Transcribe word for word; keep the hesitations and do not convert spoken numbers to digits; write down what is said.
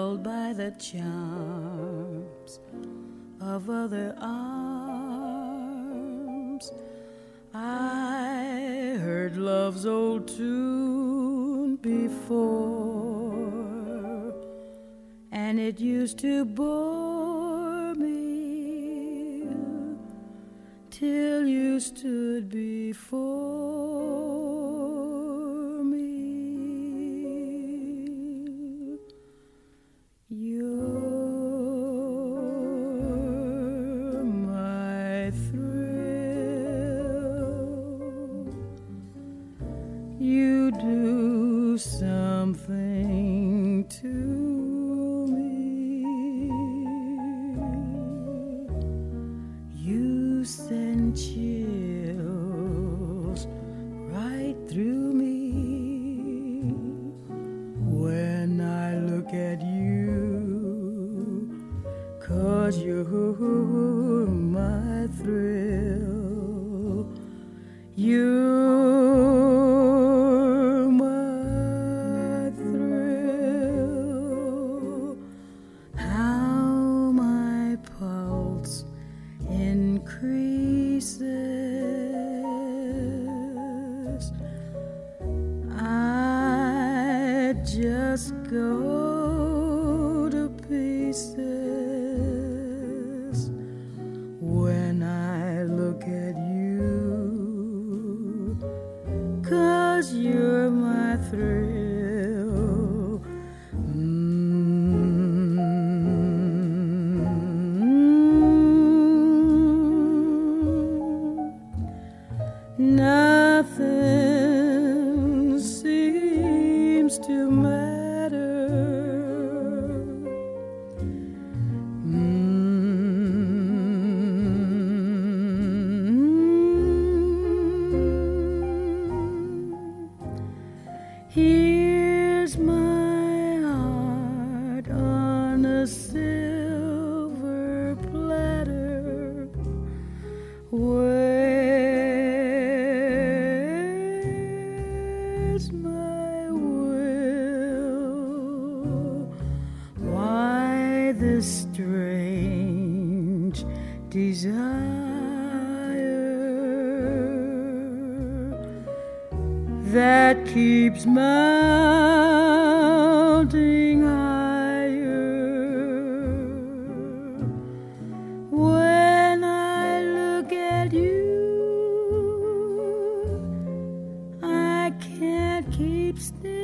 held by the charms of other arms. I heard love's old tune before, and it used to bore me till you stood before me. You're my thrill. You do something to me. You send chills right through me when I look at you, 'cause you're my thrill. You're my thrill. How my pulse increases, I just go to pieces when I look at you, 'cause you're my thrill. Mm-hmm. Nothing seems to matter. Here's my heart on a silver platter. Where's my will? Why this strange desire that keeps mounting higher? When I look at you, I can't keep still.